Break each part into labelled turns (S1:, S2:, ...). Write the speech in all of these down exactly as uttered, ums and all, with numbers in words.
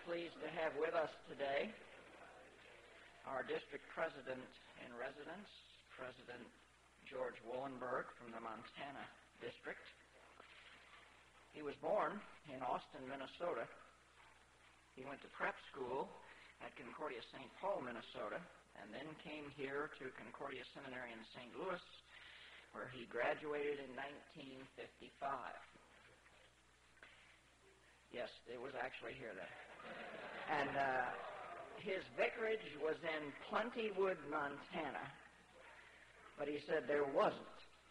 S1: pleased to have with us today our district president in residence, President George Wollenberg from the Montana District. He was born in Austin, Minnesota. He went to prep school at Concordia Saint Paul, Minnesota, and then came here to Concordia Seminary in Saint Louis, where he graduated in nineteen fifty-five. Yes, it was actually here then. And uh, his vicarage was in Plentywood, Montana, but he said there wasn't.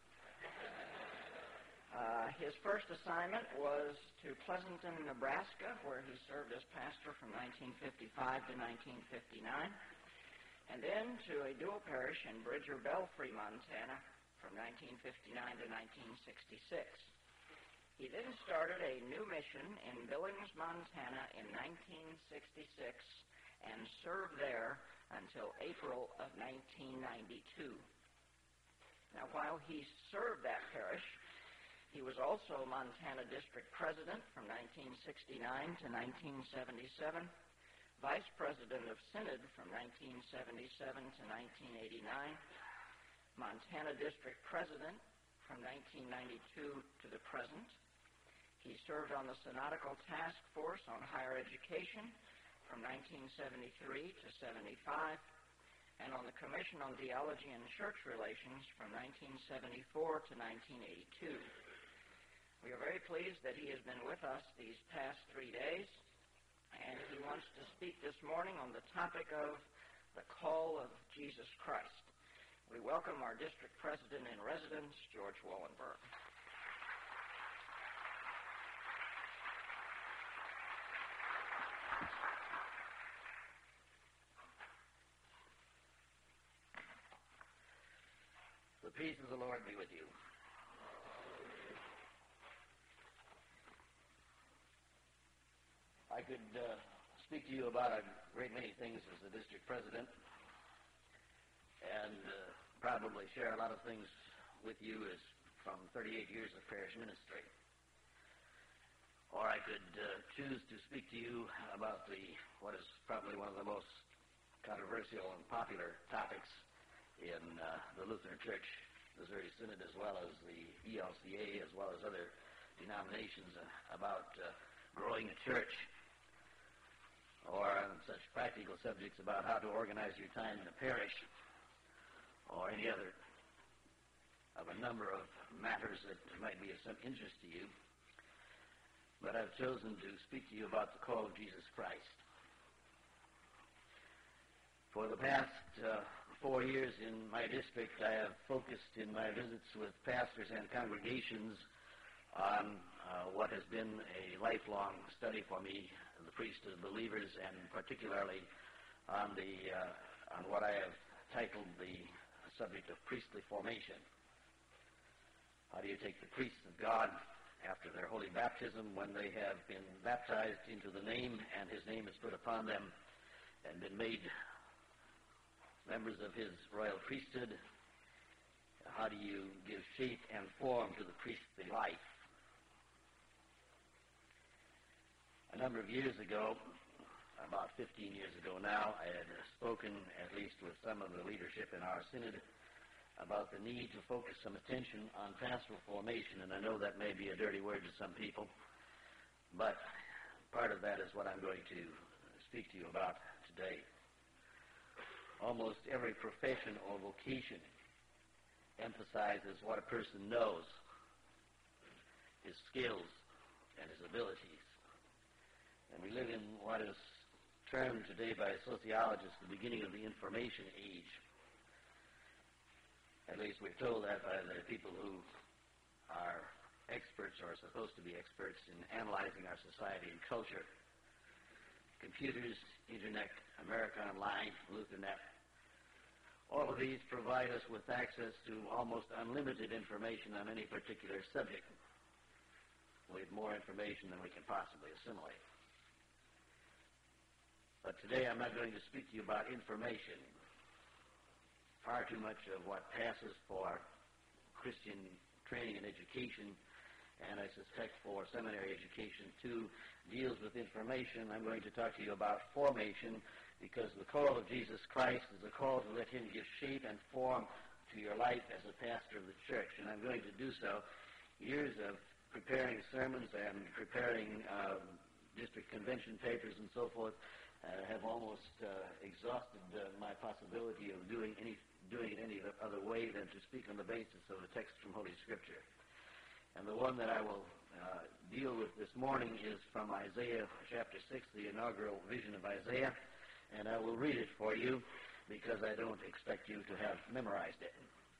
S1: Uh, his first assignment was to Pleasanton, Nebraska, where he served as pastor from nineteen fifty-five to nineteen fifty-nine, and then to a dual parish in Bridger Belfry, Montana, from nineteen fifty-nine to nineteen sixty-six. He then started a new mission in Billings, Montana in nineteen sixty-six and served there until April of nineteen ninety-two. Now, while he served that parish, he was also Montana District President from nineteen sixty-nine to nineteen seventy-seven, Vice President of Synod from nineteen seventy-seven to nineteen eighty-nine, Montana District President from nineteen ninety-two to the present. He served on the Synodical Task Force on Higher Education from nineteen seventy-three to seventy-five, and on the Commission on Theology and Church Relations from nineteen seventy-four to nineteen eighty-two. We are very pleased that he has been with us these past three days, and he wants to speak this morning on the topic of the call of Jesus Christ. We welcome our district president in residence, George Wollenberg.
S2: The peace of the Lord be with you. I could uh, speak to you about a great many things as the district president, and uh, probably share a lot of things with you as from thirty-eight years of parish ministry. Or I could uh, choose to speak to you about the what is probably one of the most controversial and popular topics in uh, the Lutheran Church, Missouri Synod, as well as the E L C A, as well as other denominations, uh, about uh, growing a church, or on such practical subjects about how to organize your time in a parish, or any other of a number of matters that might be of some interest to you. But I've chosen to speak to you about the call of Jesus Christ. For the past uh, four years in my district, I have focused in my visits with pastors and congregations on uh, what has been a lifelong study for me, the priesthood of believers, and particularly on the uh, on what I have titled the subject of priestly formation. How do you take the priests of God after their holy baptism, when they have been baptized into the name and his name is put upon them and been made members of his royal priesthood? How do you give shape and form to the priestly life? A number of years ago, about fifteen years ago now, I had spoken, at least with some of the leadership in our synod, about the need to focus some attention on pastoral formation, and I know that may be a dirty word to some people, but part of that is what I'm going to speak to you about today. Almost every profession or vocation emphasizes what a person knows, his skills and his abilities. And we live in what is termed today by sociologists the beginning of the information age. At least we're told that by the people who are experts or are supposed to be experts in analyzing our society and culture. Computers, Internet, America Online, Lutheran, all of these provide us with access to almost unlimited information on any particular subject. We have more information than we can possibly assimilate. But today I'm not going to speak to you about information. Far too much of what passes for Christian training and education and I suspect for seminary education too, deals with information. I'm going to talk to you about formation, because the call of Jesus Christ is a call to let him give shape and form to your life as a pastor of the church, and I'm going to do so. Years of preparing sermons and preparing um, district convention papers and so forth uh, have almost uh, exhausted uh, my possibility of doing any doing it any other way than to speak on the basis of a text from Holy Scripture. And the one that I will uh, deal with this morning is from Isaiah chapter six, the inaugural vision of Isaiah, and I will read it for you because I don't expect you to have memorized it.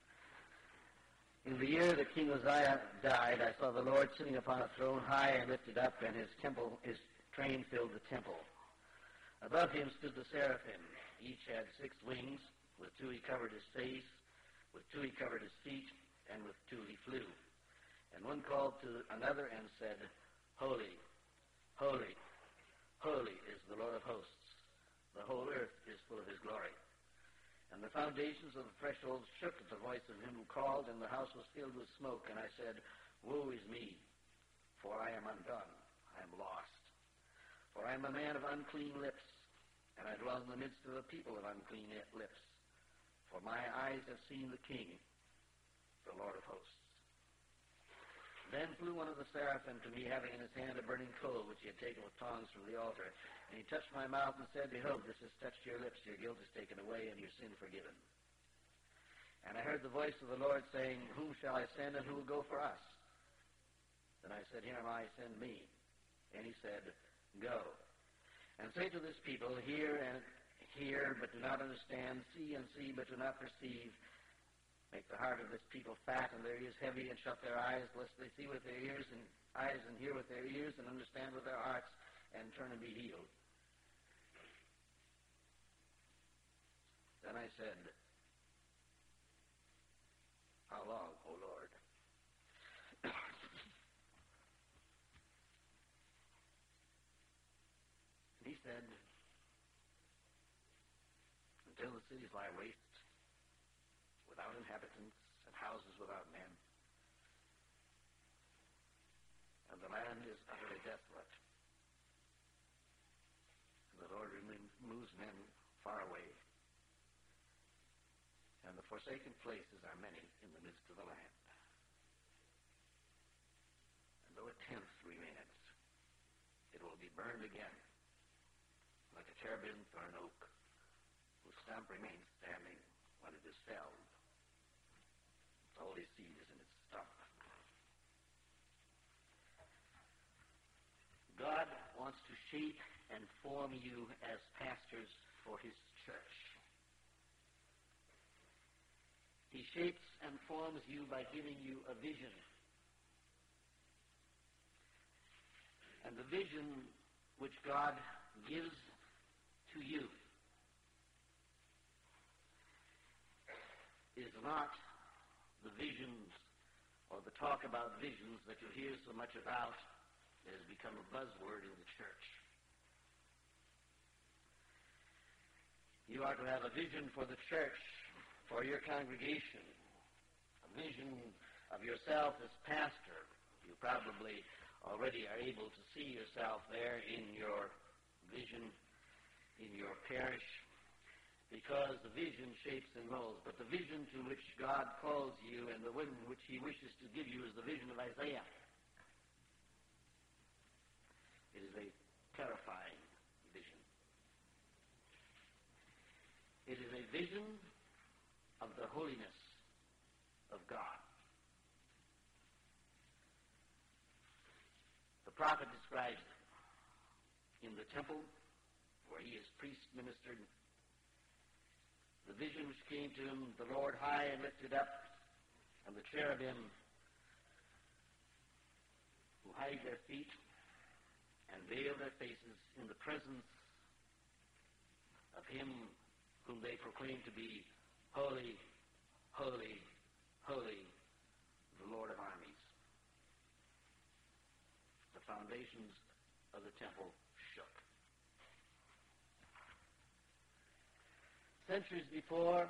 S2: In the year that King Uzziah died, I saw the Lord sitting upon a throne high and lifted up, and his temple, his train filled the temple. Above him stood the seraphim. Each had six wings. With two he covered his face, with two he covered his feet, and with two he flew. And one called to another and said, Holy, holy, holy is the Lord of hosts. The whole earth is full of his glory. And the foundations of the threshold shook at the voice of him who called, and the house was filled with smoke. And I said, Woe is me, for I am undone, I am lost. For I am a man of unclean lips, and I dwell in the midst of a people of unclean lips. For my eyes have seen the King, the Lord of hosts. Then flew one of the seraphim to me, having in his hand a burning coal, which he had taken with tongs from the altar. And he touched my mouth and said, Behold, this has touched your lips. Your guilt is taken away, and your sin forgiven. And I heard the voice of the Lord saying, Whom shall I send, and who will go for us? Then I said, Here am I, send me. And he said, Go. And say to this people, Hear and hear, but do not understand. See and see, but do not perceive. Make the heart of this people fat and their ears heavy, and shut their eyes, lest they see with their ears and eyes and hear with their ears and understand with their hearts and turn and be healed. Then I said, How long, O Lord? And he said, Until the cities lie waste, without inhabitants, and houses without men, and the land is utterly desolate, and the Lord removes men far away, and the forsaken places are many in the midst of the land. And though a tenth remaineth, it will be burned again, like a terebinth or an oak, whose stump remains standing when it is felled. The holy seed is in its stump. God wants to shape and form you as pastors for his church. He shapes and forms you by giving you a vision. And the vision which God gives to you is not the visions or the talk about visions that you hear so much about that has become a buzzword in the church. You are to have a vision for the church, for your congregation, a vision of yourself as pastor. You probably already are able to see yourself there in your vision, in your parish, because the vision shapes and molds. But the vision to which God calls you and the one which he wishes to give you is the vision of Isaiah. It is a terrifying vision. It is a vision of the holiness of God. The prophet describes it in the temple where he is priest ministered. The vision which came to him, the Lord high and lifted up, and the cherubim who hide their feet and veil their faces in the presence of him whom they proclaim to be holy, holy, holy, the Lord of armies. The foundations of the temple shook. Centuries before,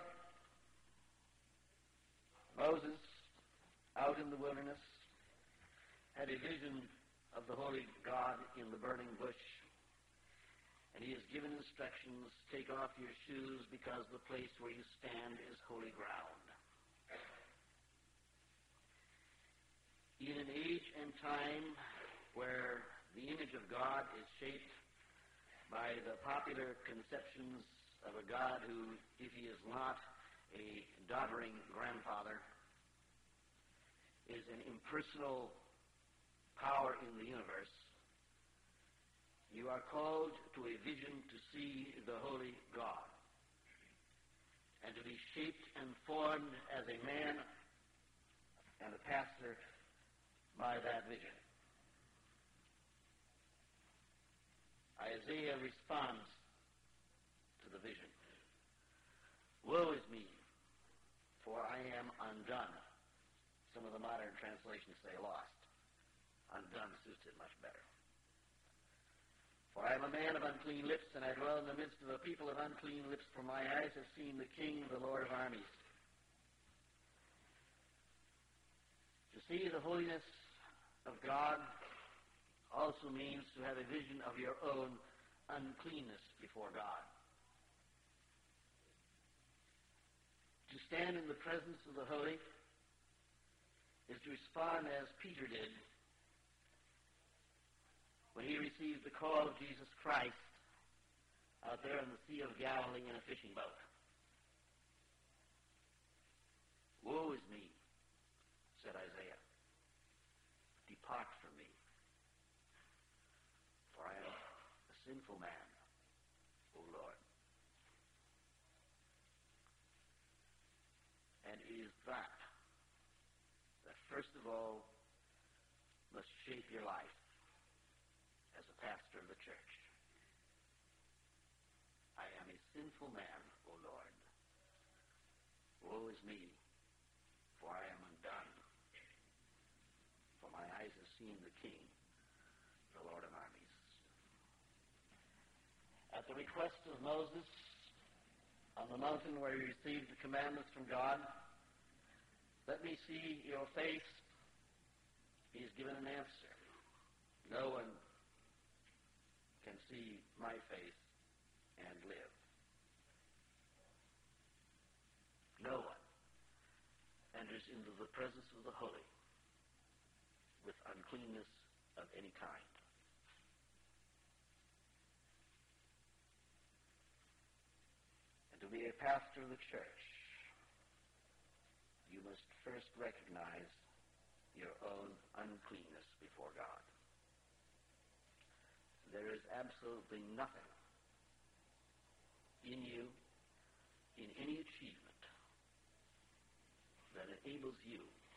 S2: Moses, out in the wilderness, had a vision of the holy God in the burning bush, and he is given instructions, take off your shoes because the place where you stand is holy ground. In an age and time where the image of God is shaped by the popular conceptions of a God who, if he is not a doddering grandfather, is an impersonal power in the universe, you are called to a vision to see the holy God and to be shaped and formed as a man and a pastor by that vision. Isaiah responds to the vision. Woe is me, for I am undone. Some of the modern translations say lost. Undone suits it much better. For I am a man of unclean lips, and I dwell in the midst of a people of unclean lips, for my eyes have seen the King, the Lord of armies. To see the holiness of God also means to have a vision of your own uncleanness before God. To stand in the presence of the holy is to respond as Peter did when he received the call of Jesus Christ out there in the Sea of Galilee in a fishing boat. Woe is me, said Isaiah. Depart from me, for I am a sinful man, O Lord. And it is that that first of all must shape your life as a pastor of the church. I am a sinful man, O Lord. Woe is me, for I am undone. For my eyes have seen the King, the Lord of armies. At the request of Moses, on the mountain where he received the commandments from God, let me see your face, he is given an answer. No one can see my face and live. No one enters into the presence of the holy with uncleanness of any kind. And to be a pastor of the church, you must first recognize your own uncleanness before God. There is absolutely nothing in you, in any achievement, that enables you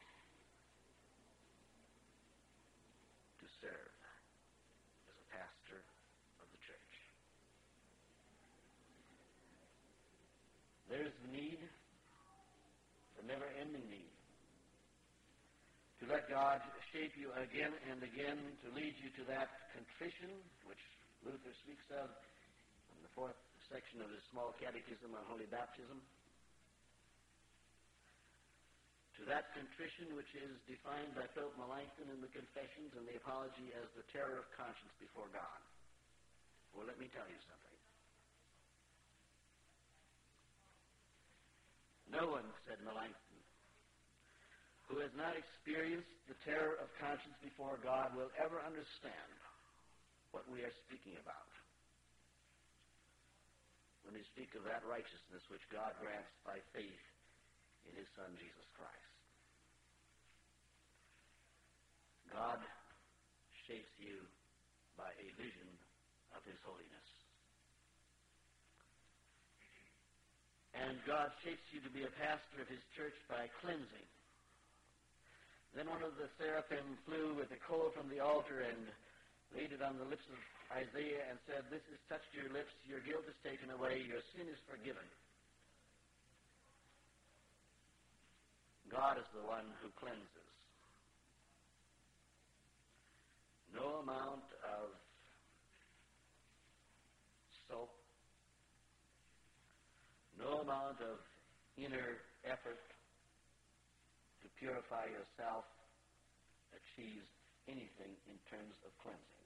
S2: to serve as a pastor of the church. There is the need, the never-ending need, to let God shape you again and again, to lead you to that contrition which Luther speaks of in the fourth section of his small catechism on holy baptism, to that contrition which is defined by Philip Melanchthon in the Confessions and the Apology as the terror of conscience before God. Well, let me tell you something. No one, said Melanchthon, who has not experienced the terror of conscience before God will ever understand what we are speaking about when we speak of that righteousness which God grants by faith in his Son, Jesus Christ. God shapes you by a vision of his holiness. And God shapes you to be a pastor of his church by cleansing. Then one of the seraphim flew with a coal from the altar and laid it on the lips of Isaiah and said, "This has touched your lips, your guilt is taken away, your sin is forgiven." God is the one who cleanses. No amount of soap, no amount of inner effort to purify yourself achieves anything in terms of cleansing.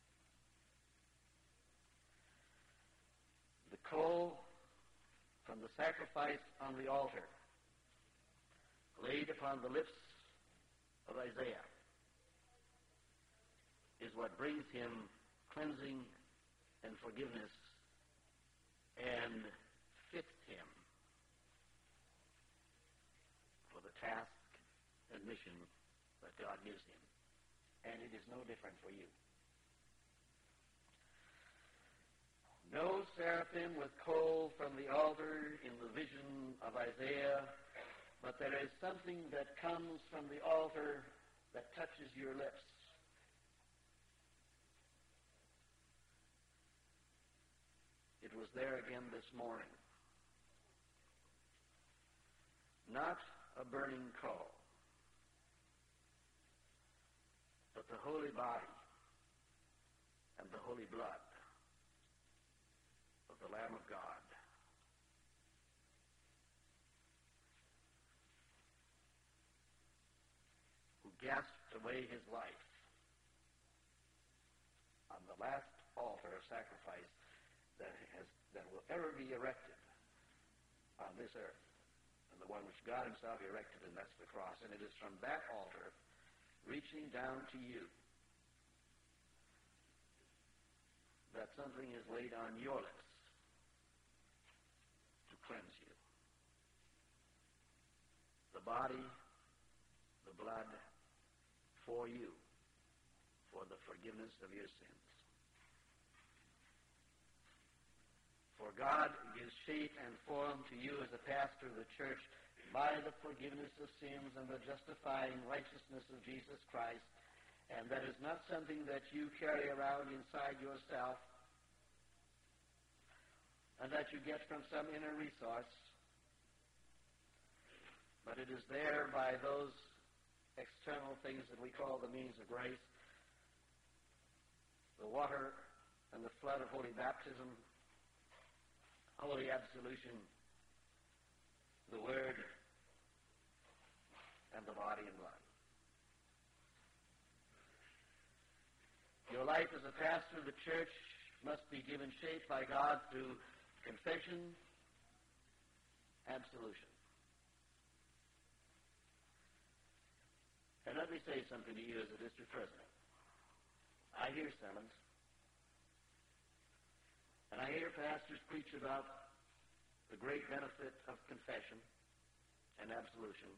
S2: The coal from the sacrifice on the altar laid upon the lips of Isaiah is what brings him cleansing and forgiveness and fits him for the task and mission that God gives him. And it is no different for you. No seraphim with coal from the altar in the vision of Isaiah, but there is something that comes from the altar that touches your lips. It was there again this morning. Not a burning coal, but the holy body and the holy blood of the Lamb of God. Who gasped away his life on the last altar of sacrifice that has that will ever be erected on this earth, and the one which God himself erected, and that's the cross. And it is from that altar, reaching down to you, that something is laid on your lips to cleanse you. The body, the blood, for you, for the forgiveness of your sins. For God gives shape and form to you as a pastor of the church by the forgiveness of sins and the justifying righteousness of Jesus Christ. And that is not something that you carry around inside yourself and that you get from some inner resource, but it is there by those external things that we call the means of grace, the water and the flood of holy baptism, holy absolution, the Word, and the body and blood. Your life as a pastor of the church must be given shape by God through confession, absolution. And let me say something to you as a district president. I hear sermons, and I hear pastors preach about the great benefit of confession and absolution,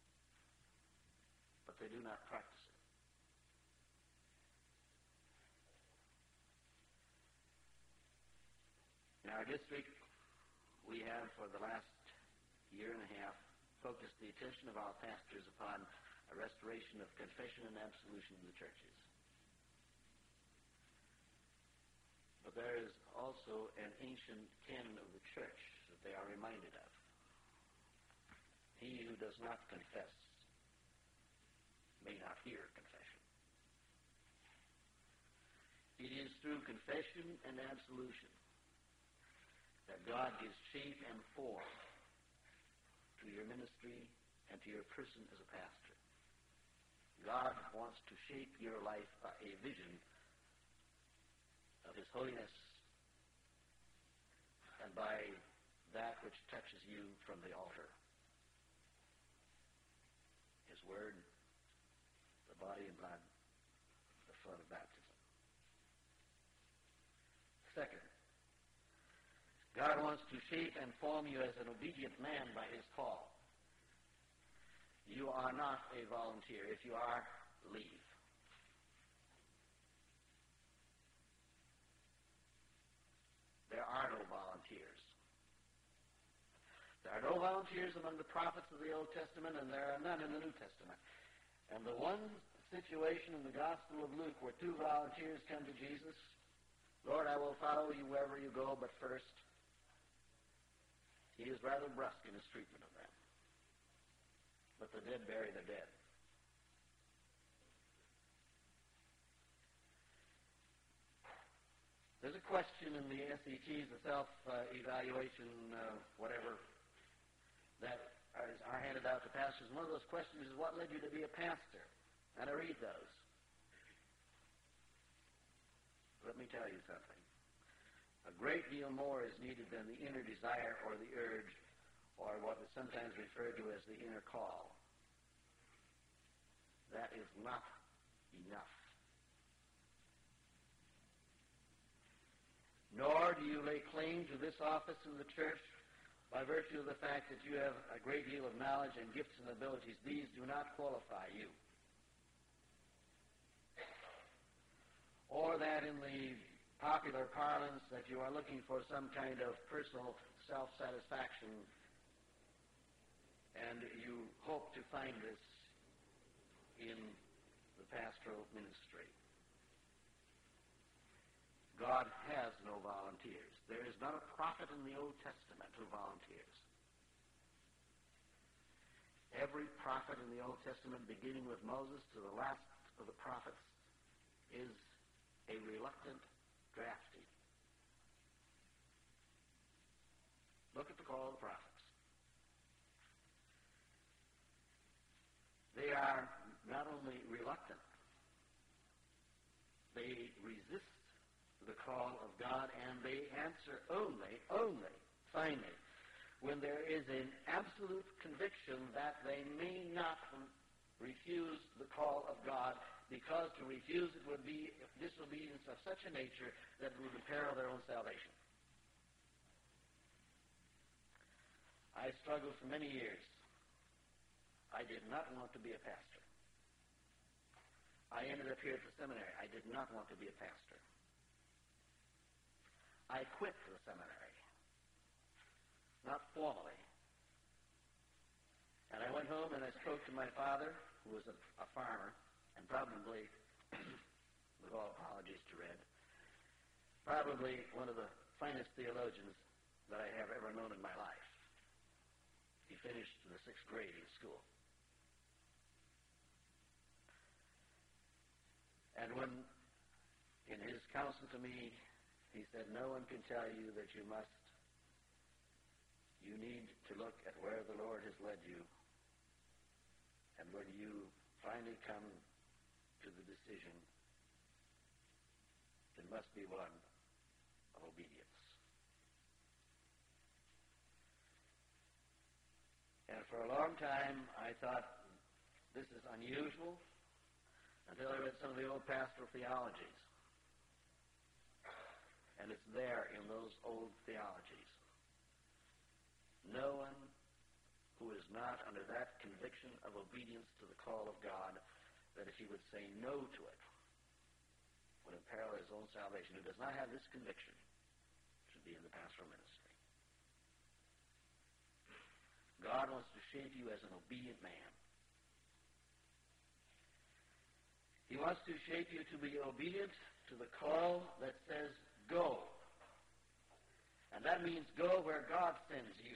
S2: but they do not practice it. In our district, we have for the last year and a half focused the attention of our pastors upon a restoration of confession and absolution in the churches. But there is also an ancient canon of the church that they are reminded of. He who does not confess may not hear confession. It is through confession and absolution that God gives shape and form to your ministry and to your person as a pastor. God wants to shape your life by a vision of His holiness and by that which touches you from the altar. His Word, the body and blood, the flood of baptism. Second, God wants to shape and form you as an obedient man by His call. You are not a volunteer. If you are, leave. There are no volunteers. There are no volunteers among the prophets of the Old Testament, and there are none in the New Testament. And the one situation in the Gospel of Luke where two volunteers come to Jesus, Lord, I will follow you wherever you go, but first, he is rather brusque in his treatment of them. But the dead bury the dead. There's a question in the S E Ts, the self-evaluation, uh, whatever, that are, are handed out to pastors. One of those questions is, what led you to be a pastor? And I read those. let me tell you something. A great deal more is needed than the inner desire or the urge, or what is sometimes referred to as the inner call. That is not enough. Nor do you lay claim to this office in the church by virtue of the fact that you have a great deal of knowledge and gifts and abilities. These do not qualify you. Or that in the popular parlance that you are looking for some kind of personal self-satisfaction, and you hope to find this in the pastoral ministry. God has no volunteers. There is not a prophet in the Old Testament who volunteers. Every prophet in the Old Testament, beginning with Moses to the last of the prophets, is a reluctant draftee. Look at the call of the prophets. They are not only reluctant, they resist the call of God, and they answer only, only, finally, when there is an absolute conviction that they may not refuse the call of God, because to refuse it would be disobedience of such a nature that it would imperil their own salvation. I struggled for many years. I did not want to be a pastor. I ended up here at the seminary. I did not want to be a pastor. I quit the seminary. Not formally. And I went home and I spoke to my father, who was a, a farmer, and probably, with all apologies to Red, probably one of the finest theologians that I have ever known in my life. He finished the sixth grade in school. And when, in his counsel to me, he said, no one can tell you that you must. You need to look at where the Lord has led you. And when you finally come to the decision, it must be one of obedience. And for a long time, I thought, this is unusual, until I read some of the old pastoral theologies. And it's there in those old theologies. No one who is not under that conviction of obedience to the call of God, that if he would say no to it, would imperil his own salvation. Who does not have this conviction should be in the pastoral ministry. God wants to shape you as an obedient man. He wants to shape you to be obedient to the call that says, go. And that means go where God sends you.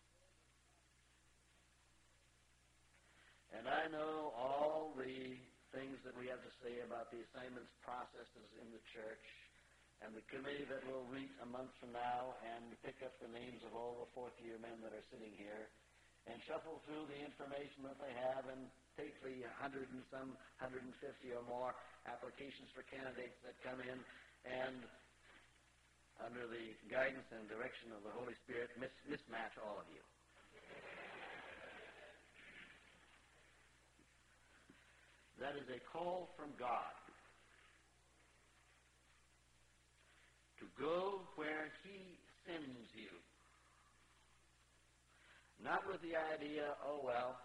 S2: And I know all the things that we have to say about the assignments processes in the church, and the committee that will meet a month from now and pick up the names of all the fourth-year men that are sitting here, and shuffle through the information that they have and take the hundred and some, one hundred fifty or more applications for candidates that come in, and under the guidance and direction of the Holy Spirit, mis- mismatch all of you. That is a call from God to go where he sends you. Not with the idea, oh well,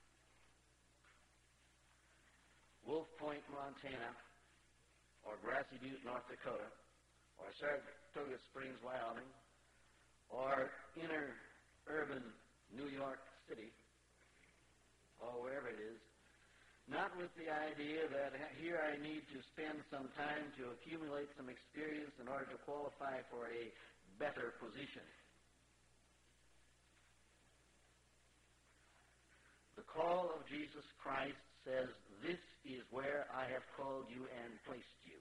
S2: Wolf Point, Montana, or Grassy Butte, North Dakota, or Saratoga Springs, Wyoming, or inner urban New York City, or wherever it is, not with the idea that here I need to spend some time to accumulate some experience in order to qualify for a better position. The call of Jesus Christ says, this is where I have called you and placed you.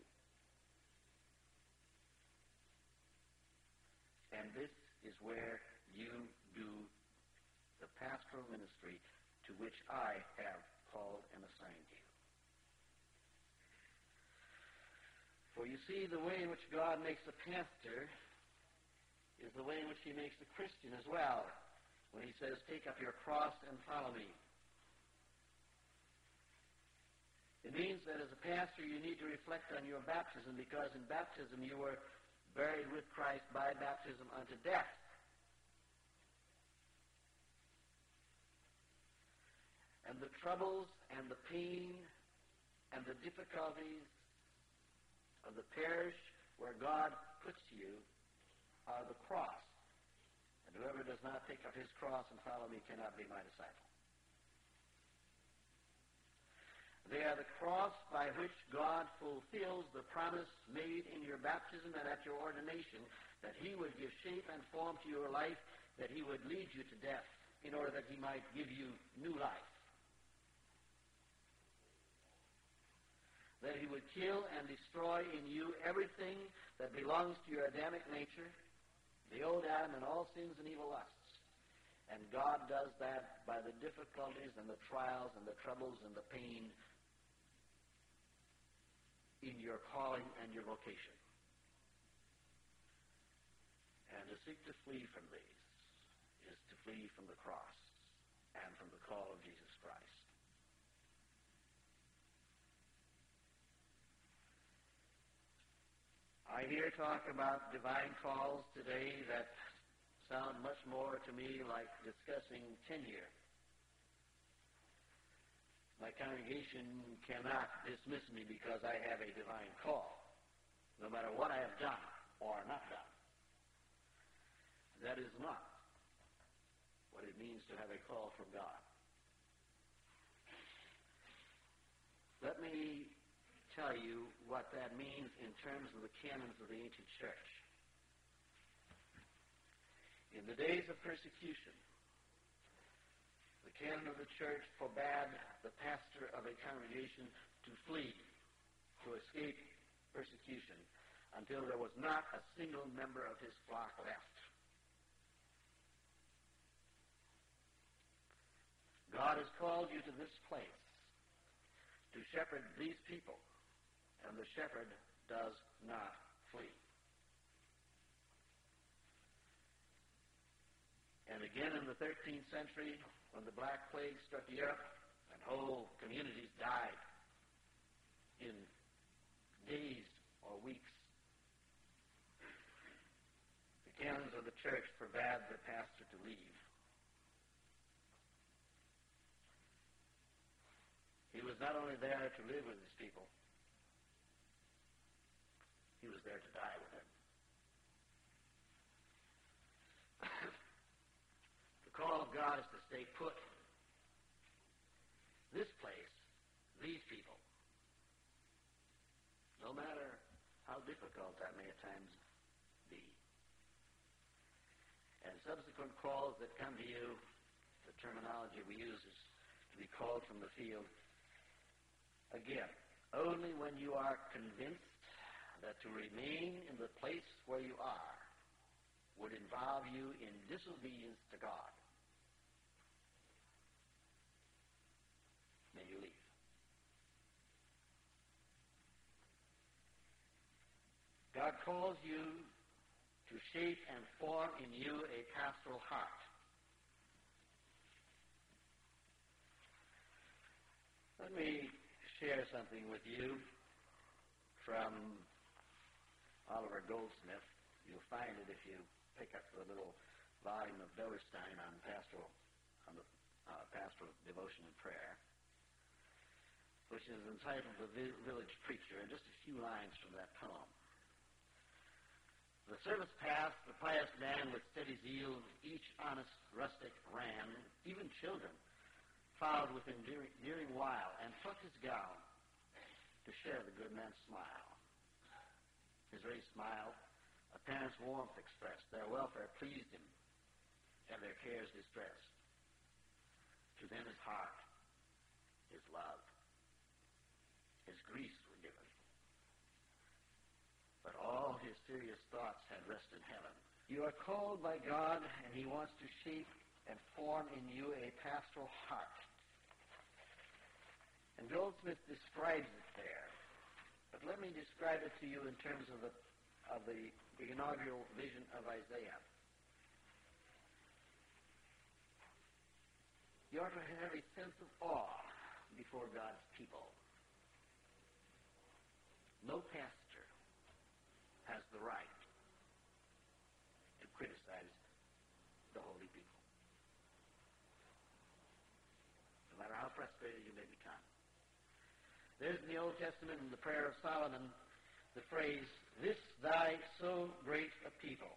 S2: And this is where you do the pastoral ministry to which I have called and assigned you. For you see, the way in which God makes a pastor is the way in which he makes a Christian as well, when he says, take up your cross and follow me. It means that as a pastor you need to reflect on your baptism, because in baptism you were buried with Christ by baptism unto death. And the troubles and the pain and the difficulties of the parish where God puts you are the cross. And whoever does not take up his cross and follow me cannot be my disciple. They are the cross by which God fulfills the promise made in your baptism and at your ordination, that he would give shape and form to your life, that he would lead you to death in order that he might give you new life. That he would kill and destroy in you everything that belongs to your Adamic nature, the old Adam and all sins and evil lusts. And God does that by the difficulties and the trials and the troubles and the pain in your calling and your vocation. And to seek to flee from these is to flee from the cross and from the call of Jesus Christ. I hear talk about divine calls today that sound much more to me like discussing tenure. My congregation cannot dismiss me because I have a divine call, no matter what I have done or not done. That is not what it means to have a call from God. Let me tell you what that means in terms of the canons of the ancient church. In the days of persecution, the canon of the church forbade the pastor of a congregation to flee, to escape persecution, until there was not a single member of his flock left. God has called you to this place to shepherd these people, and the shepherd does not flee. And again in the thirteenth century, when the Black Plague struck Europe and whole communities died in days or weeks, the canons of the church forbade the pastor to leave. He was not only there to live with his people, he was there to die with them. The call of God is to stay put. This place, these people, no matter how difficult that may at times be. And subsequent calls that come to you, the terminology we use is to be called from the field. Again, only when you are convinced that to remain in the place where you are would involve you in disobedience to God, may you leave. God calls you to shape and form in you a pastoral heart. Let me share something with you from Oliver Goldsmith. You'll find it if you pick up the little volume of Doerstein on pastoral, on the uh, pastoral devotion and prayer, which is entitled The Village Preacher, and just a few lines from that poem. The service passed, the pious man with steady zeal, each honest rustic ran, even children followed with endearing, endearing while, and plucked his gown to share the good man's smile. His very smile, a parent's warmth expressed, their welfare pleased him, and their cares distressed. To them his heart, his love, his griefs were given. But all his serious thoughts had rest in heaven. You are called by God, and he wants to shape and form in you a pastoral heart. And Goldsmith describes it there But let me describe it to you in terms of the, of the inaugural vision of Isaiah. You ought to have a sense of awe before God's people. No pastor has the right to criticize the holy people, no matter how frustrated you may become. There's in the Old Testament, in the prayer of Solomon, the phrase, "This thy so great a people."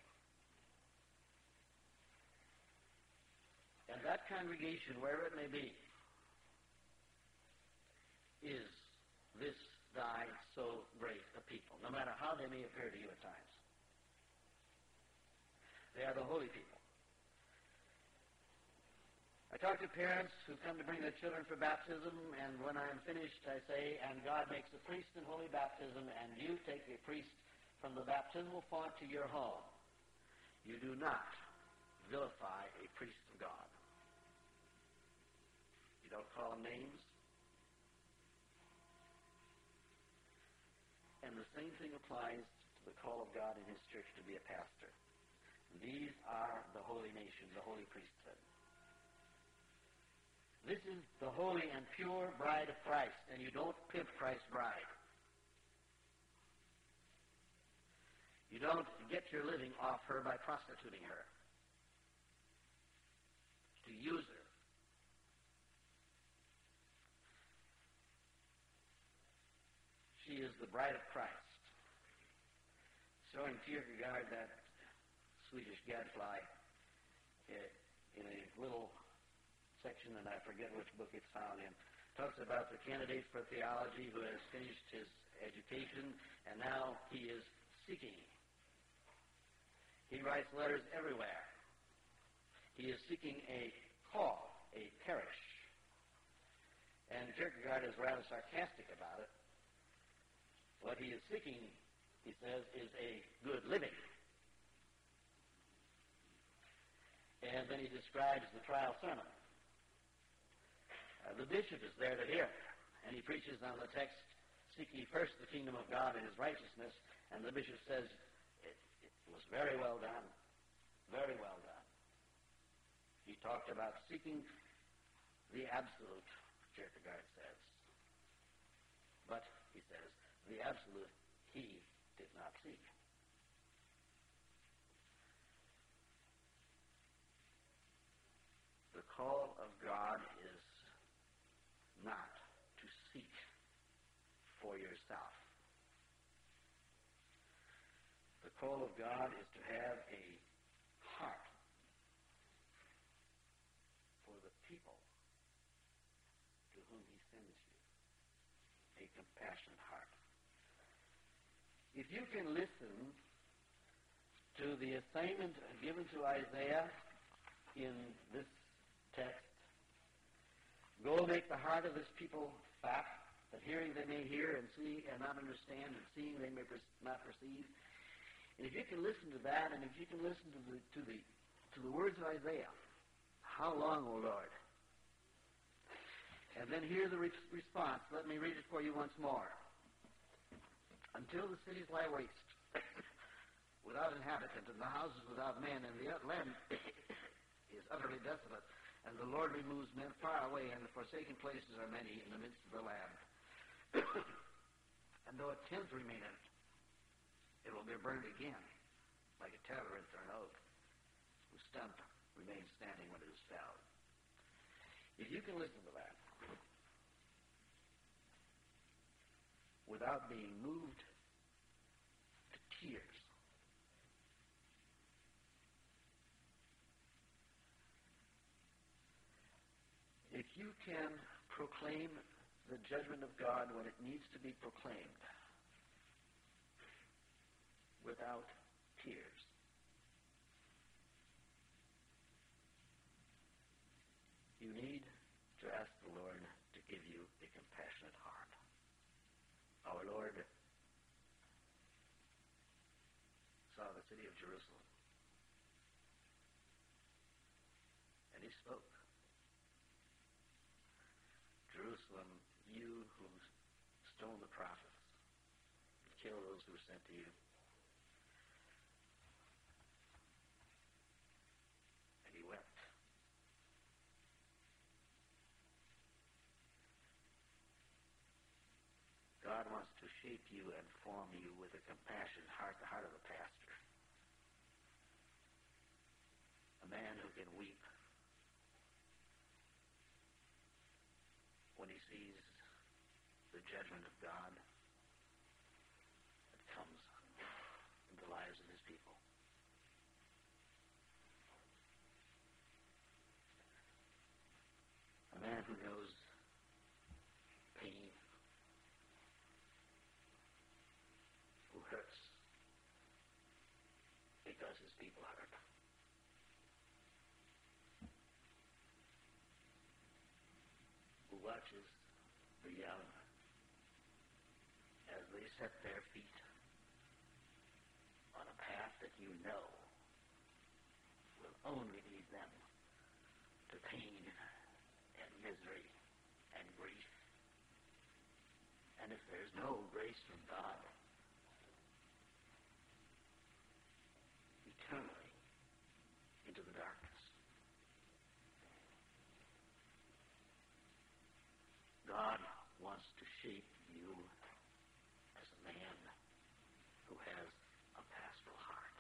S2: And that congregation, wherever it may be, is this thy so great a people, no matter how they may appear to you at times. They are the holy people. I talk to parents who come to bring their children for baptism, and when I'm finished, I say, "And God makes a priest in holy baptism, and you take a priest from the baptismal font to your home. You do not vilify a priest of God. You don't call them names. And the same thing applies to the call of God in His church to be a pastor. These are the holy nation, the holy priesthood. This is the holy and pure bride of Christ, and you don't pimp Christ's bride. You don't get your living off her by prostituting her, to use her. She is the bride of Christ. Showing Kierkegaard, that Swedish gadfly, in a little section, and I forget which book it's found in, talks about the candidate for theology who has finished his education, and now he is seeking. He writes letters everywhere. He is seeking a call, a parish. And Kierkegaard is rather sarcastic about it. What he is seeking, he says, is a good living. And then he describes the trial sermon. Uh, the bishop is there to hear, and he preaches on the text, "Seek ye first the kingdom of God and His righteousness," and the bishop says, it, it was very well done, very well done. He talked about seeking the absolute, Kierkegaard says. But, he says, the absolute he did not seek. The call of God is not to seek for yourself. The call of God is to have a heart for the people to whom He sends you. A compassionate heart. If you can listen to the assignment given to Isaiah in this text, "Go make the heart of this people fat, that hearing they may hear, and see and not understand, and seeing they may per- not perceive." And if you can listen to that, and if you can listen to the to the to the words of Isaiah, "How long, O Lord?" And then hear the re- response. Let me read it for you once more. "Until the cities lie waste, without inhabitant, and the houses without men, and the land is utterly desolate, and the Lord removes men far away, and the forsaken places are many in the midst of the land. And though a tenth remain in it, it will be burned again, like a terebinth or an oak, whose stump remains standing when it is felled." If you can listen to that without being moved to tears, if you can proclaim the judgment of God when it needs to be proclaimed without tears, you need to ask the Lord to give you a compassionate heart. Our Lord saw the city of Jerusalem, and He spoke. "Jerusalem, you who stone the prophets kill those who are sent to you. And he wept. God wants to shape you and form you with a compassionate heart, the heart of a pastor. A man who can weep when he sees the judgment of God that comes in the lives of his people. A man who knows pain, who hurts because his people hurt. Who watches the young as they set their feet on a path that you know will only lead them to pain and misery and grief. And if there's no grace from God, eternally into the darkness. God wants to shape you as a man who has a pastoral heart.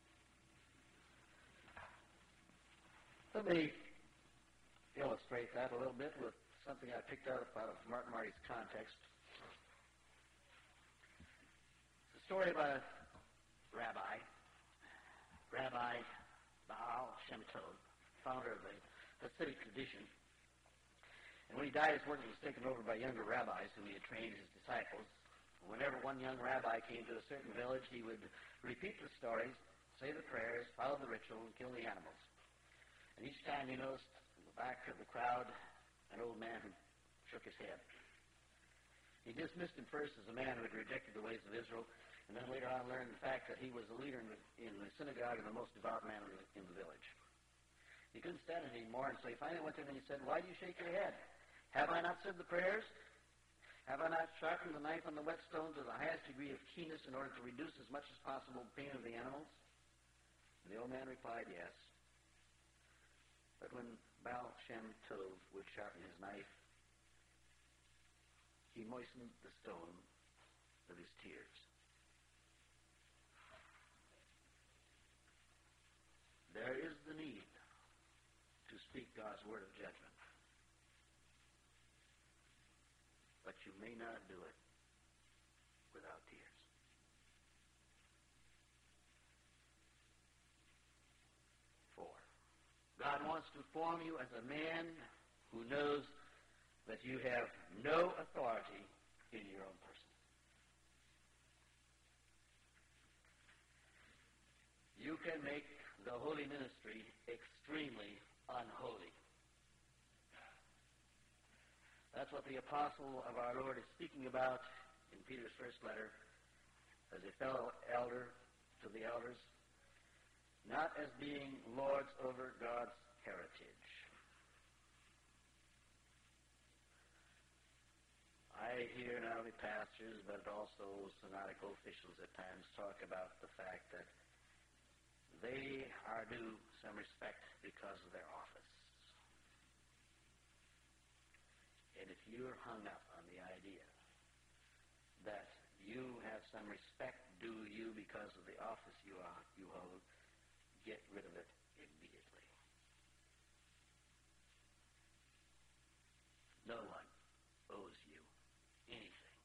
S2: Let me illustrate that a little bit with something I picked up out of Martin Marty's context. It's a story about a rabbi, Rabbi Baal Shem Tov, founder of the Hasidic tradition. And when he died, his work was taken over by younger rabbis whom he had trained as his disciples. Whenever one young rabbi came to a certain village, he would repeat the stories, say the prayers, follow the ritual, and kill the animals. And each time he noticed in the back of the crowd an old man who shook his head. He dismissed him first as a man who had rejected the ways of Israel, and then later on learned the fact that he was the leader in the, in the synagogue and the most devout man in the, in the village. He couldn't stand it anymore, and so he finally went to him and he said, "Why do you shake your head? Have I not said the prayers? Have I not sharpened the knife on the whetstone to the highest degree of keenness in order to reduce as much as possible the pain of the animals?" And the old man replied, "Yes." But when Baal Shem Tov would sharpen his knife, he moistened the stone with his tears. There is the need to speak God's word of judgment. But you may not do it without tears. Four, God wants to form you as a man who knows that you have no authority in your own person. You can make the holy ministry extremely unholy. That's what the apostle of our Lord is speaking about in Peter's first letter as a fellow elder to the elders, not as being lords over God's heritage. I hear not only pastors, but also synodical officials at times talk about the fact that they are due some respect because of their office. And if you're hung up on the idea that you have some respect due you because of the office you are, you hold, get rid of it immediately. No one owes you anything.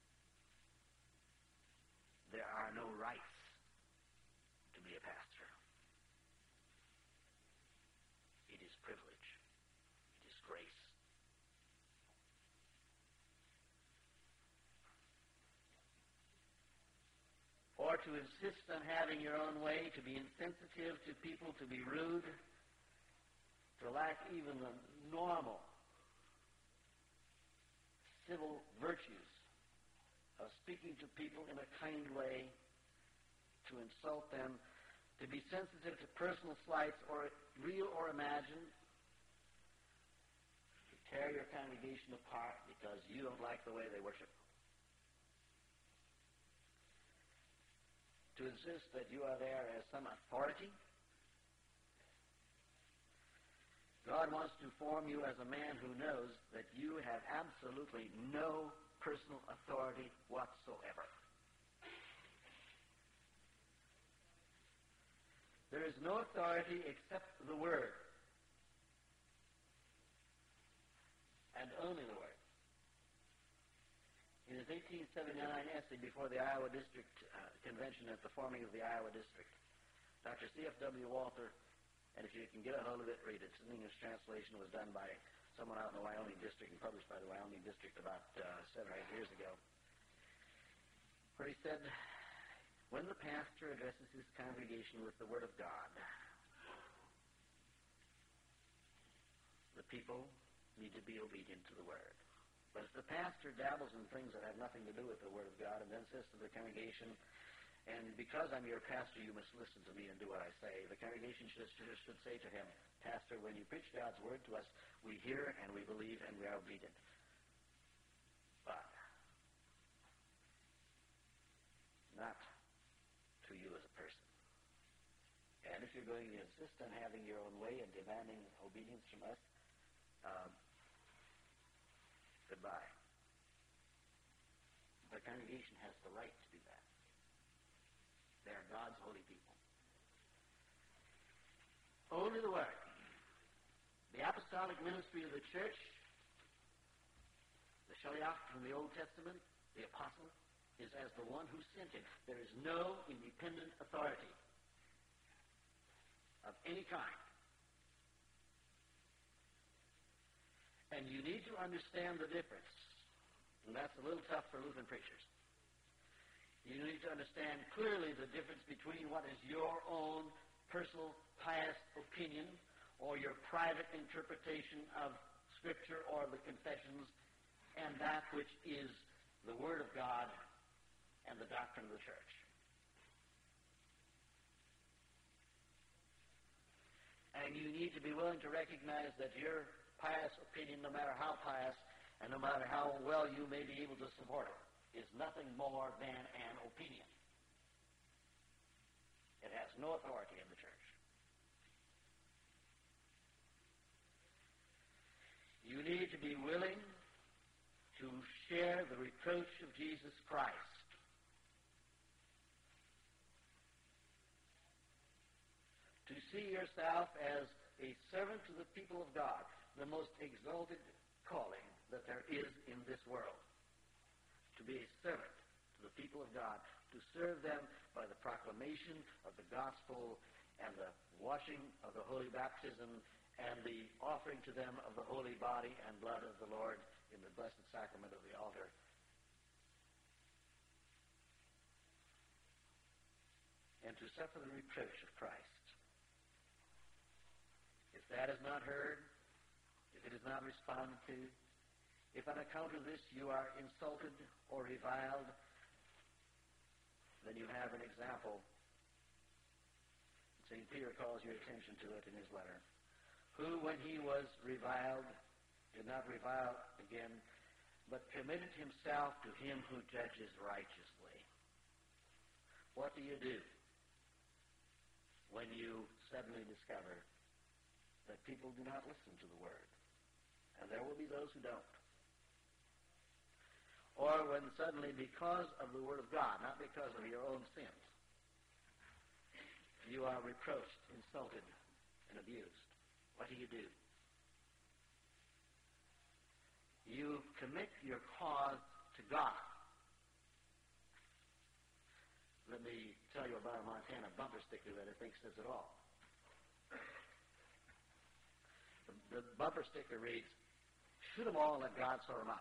S2: There are no rights to be a pastor. It is privilege. It is grace. Or to insist on having your own way, to be insensitive to people, to be rude, to lack even the normal civil virtues of speaking to people in a kind way, to insult them, to be sensitive to personal slights, or real or imagined, to tear your congregation apart because you don't like the way they worship. to insist that you are there as some authority. God wants to form you as a man who knows that you have absolutely no personal authority whatsoever. There is no authority except the Word, and only the Word. In his eighteen seventy-nine essay before the Iowa District uh, Convention at the forming of the Iowa District, Doctor C F W Walther, and if you can get a hold of it, read it. It's an English translation. It was done by someone out in the Wyoming District and published by the Wyoming District about uh, seven or eight years ago, where he said, when the pastor addresses his congregation with the Word of God, the people need to be obedient to the Word. But if the pastor dabbles in things that have nothing to do with the Word of God and then says to the congregation, and because I'm your pastor, you must listen to me and do what I say, the congregation should, should, should say to him, Pastor, when you preach God's Word to us, we hear and we believe and we are obedient. But not to you as a person. And if you're going to insist on having your own way and demanding obedience from us, um, goodbye. The congregation has the right to do that. They are God's holy people. Only the Word. The apostolic ministry of the church, the Shaliach from the Old Testament, the apostle, is as the one who sent him. There is no independent authority of any kind. And you need to understand the difference. And that's a little tough for Lutheran preachers. You need to understand clearly the difference between what is your own personal pious opinion or your private interpretation of Scripture or the confessions and that which is the Word of God and the doctrine of the church. And you need to be willing to recognize that your pious opinion, no matter how pious and no matter how well you may be able to support it, is nothing more than an opinion. It has no authority in the church. You need to be willing to share the reproach of Jesus Christ. To see yourself as a servant to the people of God, the most exalted calling that there is in this world. To be a servant to the people of God, to serve them by the proclamation of the gospel and the washing of the holy baptism and the offering to them of the holy body and blood of the Lord in the blessed sacrament of the altar. And to suffer the reproach of Christ. If that is not heard, if it is not responded to, if on account of this you are insulted or reviled, then you have an example. Saint Peter calls your attention to it in his letter. Who, when he was reviled, did not revile again, but committed himself to him who judges righteously. What do you do when you suddenly discover that people do not listen to the Word? And there will be those who don't. Or when suddenly, because of the Word of God, not because of your own sins, you are reproached, insulted, and abused. What do you do? You commit your cause to God. Let me tell you about a Montana bumper sticker that I think says it all. The, the bumper sticker reads, shoot them all and let God sort them out.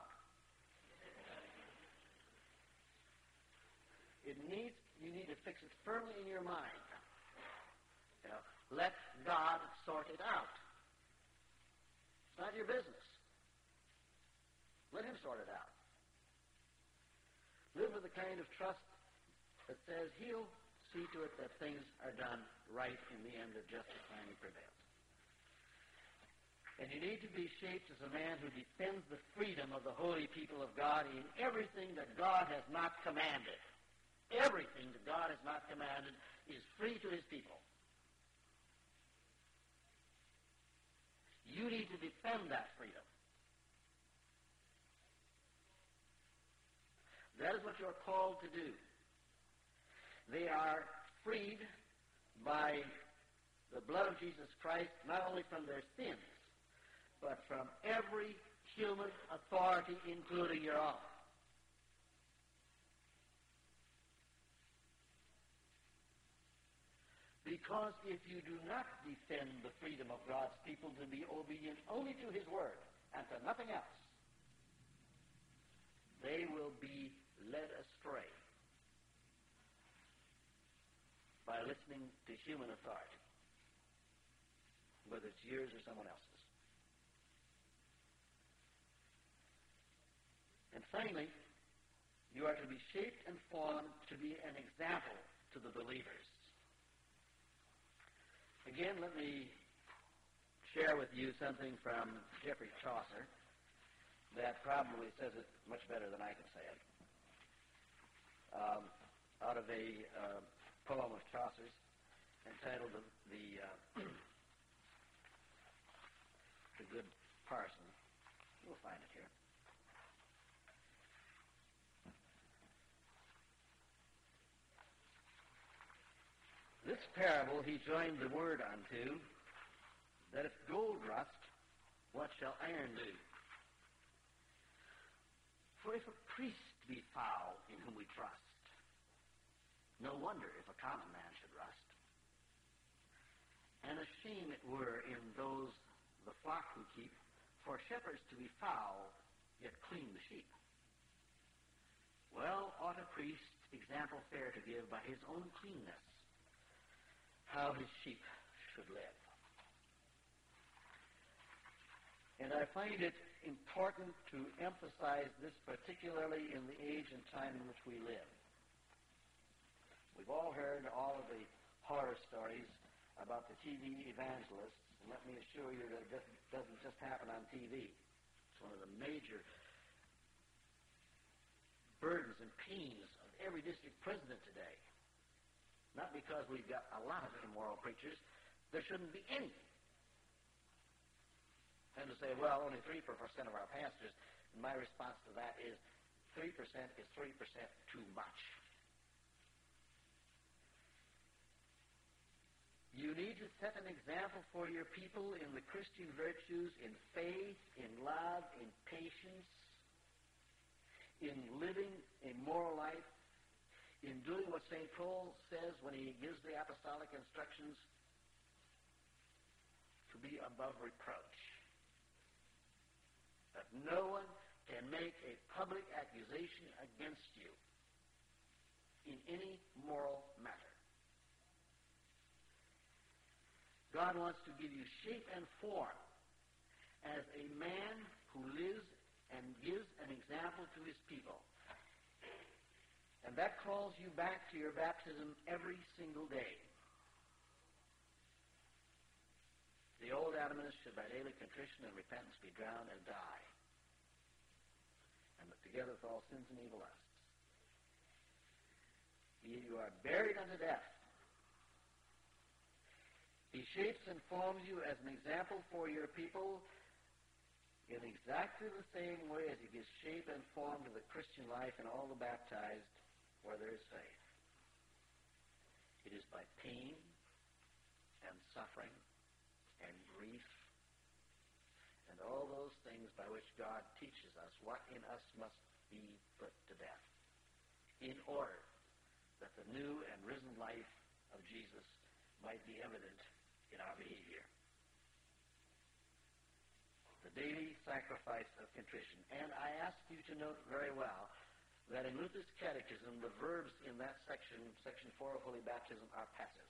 S2: It needs, you need to fix it firmly in your mind. You know, let God sort it out. It's not your business. Let Him sort it out. Live with the kind of trust that says He'll see to it that things are done right in the end, that justice finally prevails. And you need to be shaped as a man who defends the freedom of the holy people of God in everything that God has not commanded. everything that God has not commanded is free to his people. You need to defend that freedom. That is what you're called to do. They are freed by the blood of Jesus Christ, not only from their sins, but from every human authority, including your own. Because if you do not defend the freedom of God's people to be obedient only to his word and to nothing else, they will be led astray by listening to human authority, whether it's yours or someone else's. And finally, you are to be shaped and formed to be an example to the believers. Again, let me share with you something from Geoffrey Chaucer that probably says it much better than I can say it. Um, out of a uh, poem of Chaucer's entitled The, the, uh, the Good Parson. We'll find it here. This parable he joined the word unto, that if gold rust, what shall iron do? For if a priest be foul in whom we trust, no wonder if a common man should rust. And a shame it were in those the flock who keep, for shepherds to be foul, yet clean the sheep. Well ought a priest example fair to give by his own cleanness, how his sheep should live. And I find it important to emphasize this particularly in the age and time in which we live. We've all heard all of the horror stories about the T V evangelists, and let me assure you that it just doesn't just happen on T V. It's one of the major burdens and pains of every district president today. Not because we've got a lot of immoral preachers. There shouldn't be any. And to say, well, only three percent of our pastors, and my response to that is three percent is three percent too much. You need to set an example for your people in the Christian virtues, in faith, in love, in patience, in living a moral life, in doing what Saint Paul says when he gives the apostolic instructions, to be above reproach. That no one can make a public accusation against you in any moral matter. God wants to give you shape and form as a man who lives and gives an example to his people. And that calls you back to your baptism every single day. The old Adamists should by daily contrition and repentance be drowned and die, and that together with all sins and evil lusts. You are buried unto death. He shapes and forms you as an example for your people in exactly the same way as he gives shape and form to the Christian life and all the baptized where there is faith. It is by pain and suffering and grief and all those things by which God teaches us what in us must be put to death in order that the new and risen life of Jesus might be evident in our behavior. The daily sacrifice of contrition. And I ask you to note very well that in Luther's Catechism, the verbs in that section, section four of Holy Baptism, are passives.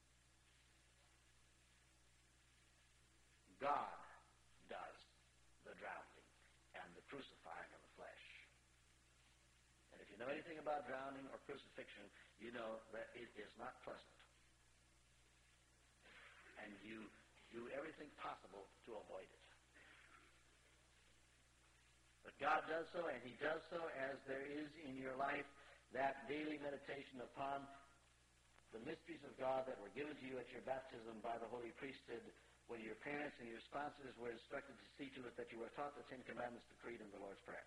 S2: God does the drowning and the crucifying of the flesh. And if you know anything about drowning or crucifixion, you know that it is not pleasant. And you do everything possible to avoid it. But God does so, and he does so as there is in your life that daily meditation upon the mysteries of God that were given to you at your baptism by the holy priesthood, when your parents and your spouses were instructed to see to it that you were taught the Ten Commandments, the Creed, and the Lord's Prayer.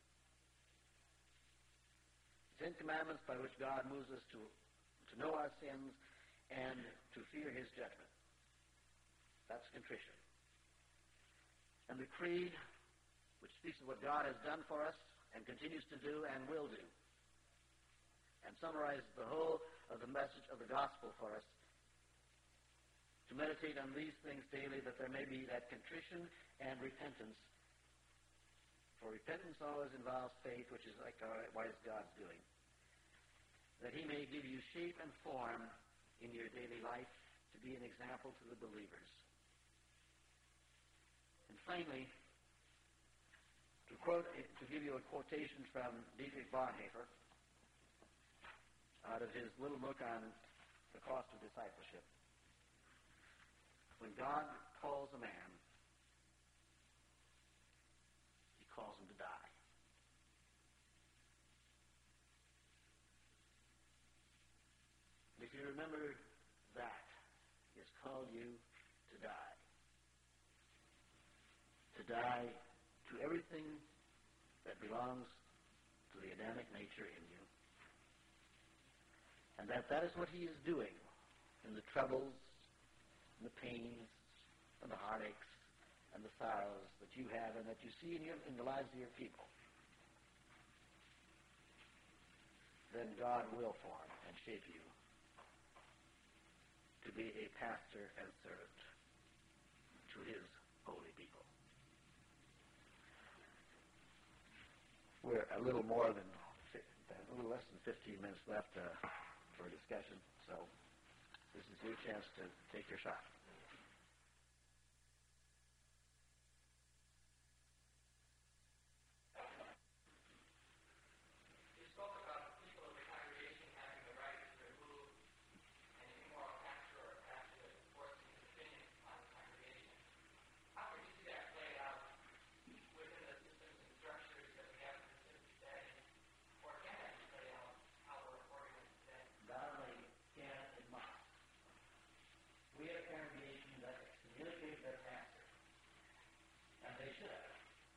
S2: The Ten Commandments by which God moves us to, to know our sins and to fear his judgment. That's contrition. And the Creed, which speaks of what God has done for us and continues to do and will do, and summarizes the whole of the message of the gospel for us, to meditate on these things daily, that there may be that contrition and repentance. For repentance always involves faith, which is like what is God's doing. That he may give you shape and form in your daily life to be an example to the believers. And finally, to quote, to give you a quotation from Dietrich Bonhoeffer out of his little book on the cost of discipleship. When God calls a man, he calls him to die. And if you remember that, he has called you to die. To die to everything that belongs to the Adamic nature in you. And that that is what he is doing in the troubles, and the pains, and the heartaches, and the sorrows that you have and that you see in, your, in the lives of your people. Then God will form and shape you to be a pastor and servant to his holy people. We're a little more than, a little less than fifteen minutes left uh, for discussion, so this is your chance to take your shot.
S1: You spoke about people in the congregation having the right to remove an immoral pastor or a pastor that enforces his opinion on the congregation. How would you see that play out within the systems and structures that we have in the city today? Or can that play out how we're organized today?
S2: Not only can it must. We have a congregation that excommunicated their pastor, and they should have.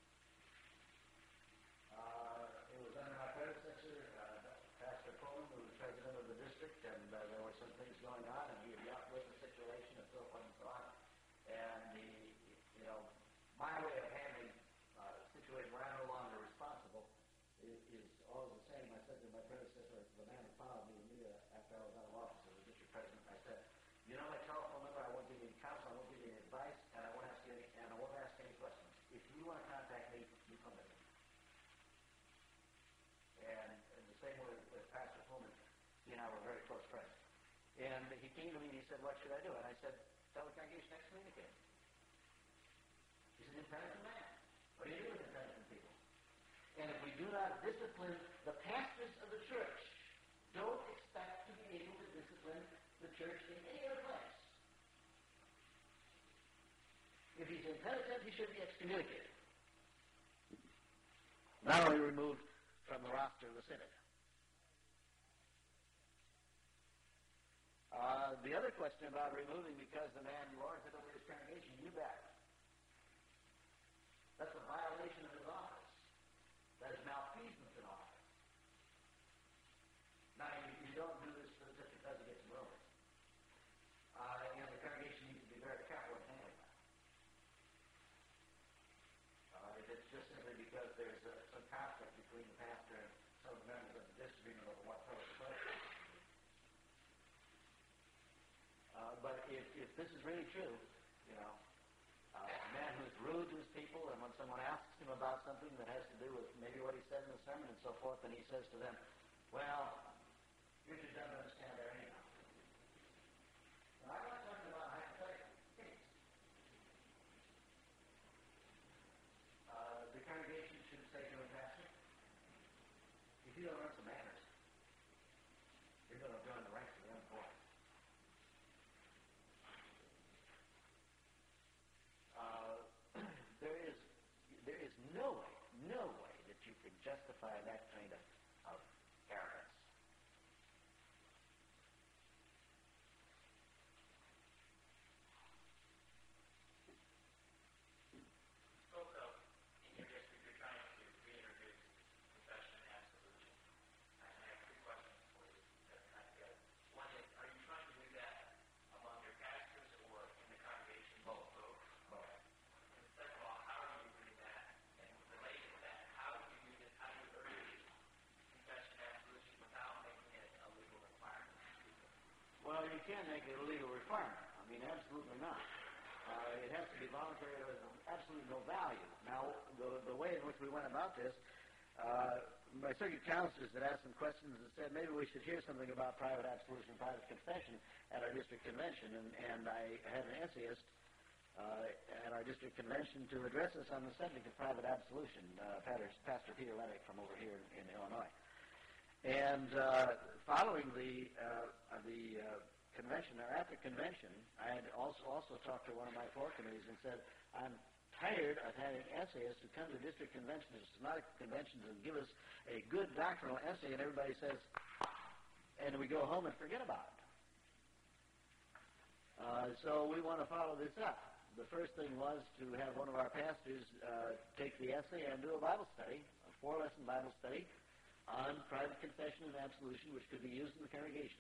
S2: Uh, it was under my predecessor, uh, Pastor Coleman, who was president of the district, and uh, there were some things going on, and he had dealt with the situation and so forth and so on. And the, you know, my way of handling uh, a situation where I'm no longer responsible is, is always the same. I said to my predecessor, the man who followed me, me uh, after I was out of office as a district president, I said, you know my telephone number, I won't give you any counsel, I won't give you any advice, and I won't ask you any, and I won't ask any questions. If you want to contact me, you come to me. And, and the same way with Pastor Pullman, he and I were very close friends. And he came to me and he said, what should I do? And I said, tell the congregation excommunicate. He's an impenitent man. What do you do with impenitent people? And if we do not discipline the pastors of the church, don't expect to be able to discipline the church in any other place. If he's impenitent, he should be excommunicated. Not only removed from the roster of the synod. Uh, the other question about removing because the man lords it over his congregation, you bet. That's a violation of his office. That is malfeasance in office. Now, you, you don't do this just because he gets promoted. Uh, and the congregation needs to be very careful in handling that. Uh, if it's just simply because there's uh, some conflict between the pastor and some of the members of the disagreement over what fellow to play. Uh, but if, if this is really true, you know, uh, a man who's rude to his people, and when someone asks him about something that has to do with maybe what he said in the sermon and so forth, and he says to them, well, you're too dumb to understand that anyhow. Now, I'm not talking about hypothetical things. Uh, the congregation should say to a pastor, if you don't learn some manners, you're going to join the ranks of the unemployed. Uh, there is there is no way, no way that you can justify that kind of, of arrogance. can't make it a legal requirement. I mean, absolutely not. Uh, it has to be voluntary. There's absolutely no value. Now, the, the way in which we went about this, uh, my circuit counselors had asked some questions and said maybe we should hear something about private absolution and private confession at our district convention, and, and I had an essayist uh, at our district convention to address us on the subject of private absolution, uh, Pastor Peter Lennick from over here in, in Illinois. And uh, following the, uh, the uh, convention, or at the convention, I had also also talked to one of my floor committees and said, I'm tired of having essayists who come to district conventions or synodic conventions and give us a good doctrinal essay, and everybody says, and we go home and forget about it. Uh, so we want to follow this up. The first thing was to have one of our pastors uh, take the essay and do a Bible study, a four-lesson Bible study on private confession and absolution, which could be used in the congregations.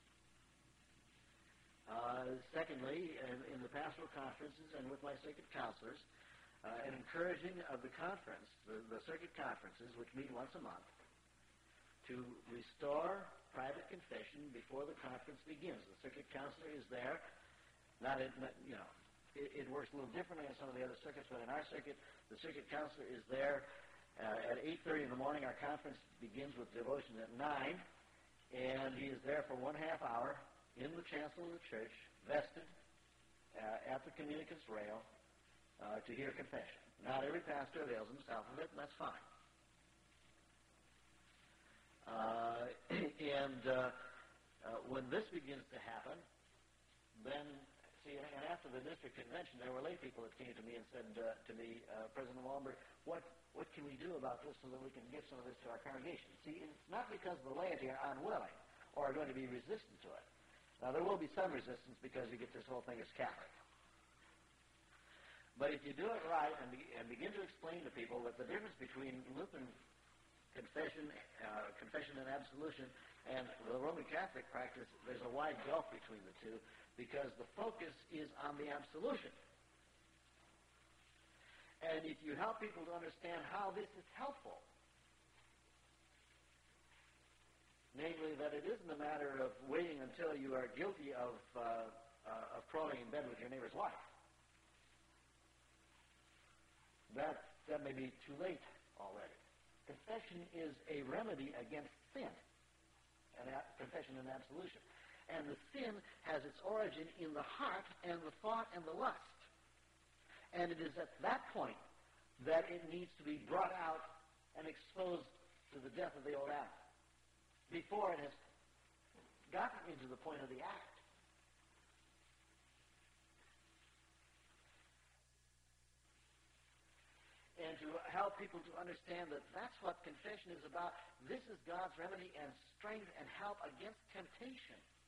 S2: Uh, secondly, in, in the pastoral conferences and with my circuit counselors, uh, an encouraging of the conference, the, the circuit conferences, which meet once a month, to restore private confession before the conference begins. The circuit counselor is there. Not, in, not you know, it, it works a little differently in some of the other circuits, but in our circuit, the circuit counselor is there uh, at eight thirty in the morning. Our conference begins with devotion at nine, and he is there for one half hour in the chancel of the church, vested uh, at the communicants rail uh, to hear confession. Not every pastor avails himself of it, and that's fine. Uh, and uh, uh, when this begins to happen, then, see, and after the district convention, there were lay people that came to me and said uh, to me, uh, President Wallenberg, what, what can we do about this so that we can give some of this to our congregation? See, it's not because the laity are unwilling or are going to be resistant to it. Now, there will be some resistance because you get this whole thing as Catholic. But if you do it right and, be, and begin to explain to people that the difference between Lutheran confession, uh, confession and absolution and the Roman Catholic practice, there's a wide gulf between the two because the focus is on the absolution. And if you help people to understand how this is helpful, namely, that it isn't a matter of waiting until you are guilty of, uh, uh, of crawling in bed with your neighbor's wife. That, that may be too late already. Confession is a remedy against sin, and a- confession and absolution. And the sin has its origin in the heart and the thought and the lust. And it is at that point that it needs to be brought out and exposed to the death of the old Adam, before it has gotten into the point of the act. And to help people to understand that that's what confession is about. This is God's remedy and strength and help against temptation.